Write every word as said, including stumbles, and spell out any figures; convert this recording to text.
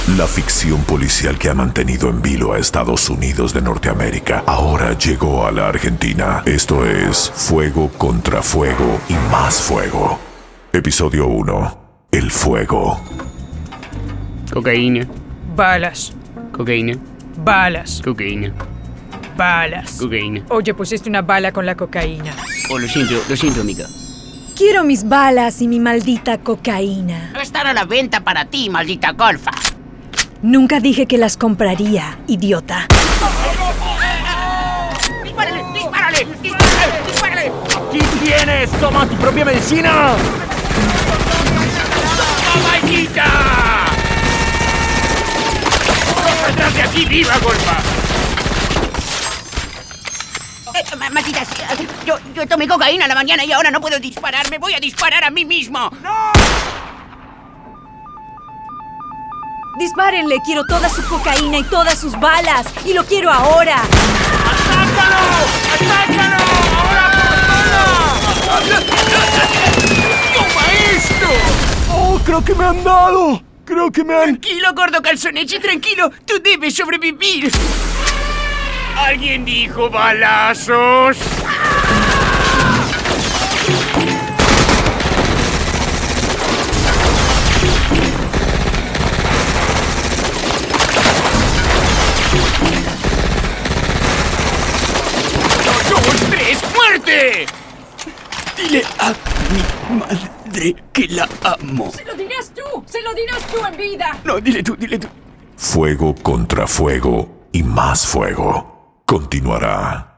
La ficción policial que ha mantenido en vilo a Estados Unidos de Norteamérica ahora llegó a la Argentina. Esto es Fuego contra Fuego y más fuego. Episodio uno. El fuego. Cocaína. Balas. Cocaína. Balas. Cocaína. Balas. Cocaína. Oye, pusiste una bala con la cocaína. Oh, lo siento, lo siento, amiga. Quiero mis balas y mi maldita cocaína. Están a la venta para ti, maldita golfa. Nunca dije que las compraría, idiota. ¡Dispárale! ¡Dispárale! ¡Dispárale! ¡Dispárale! ¡Aquí tienes! ¡Toma tu propia medicina! ¡Toma, maldita! ¡Atrás de aquí, viva, golfa! Eh, ma- maldita sea. Yo, yo tomé cocaína a la mañana y ahora no puedo disparar. Me voy a disparar a mí mismo. ¡No! Dispárenle, quiero toda su cocaína y todas sus balas. Y lo quiero ahora. ¡Atácalo! ¡Atácalo! ¡Ahora por ¡Toma esto! ¡Oh, creo que me han dado! ¡Creo que me han... Tranquilo, gordo calzoneche, tranquilo. Tú debes sobrevivir. ¿Alguien dijo balazos? ¡Dos, tres, muerte! Dile a mi madre que la amo. ¡Se lo dirás tú! ¡Se lo dirás tú en vida! No, dile tú, dile tú. Fuego contra fuego y más fuego. Continuará.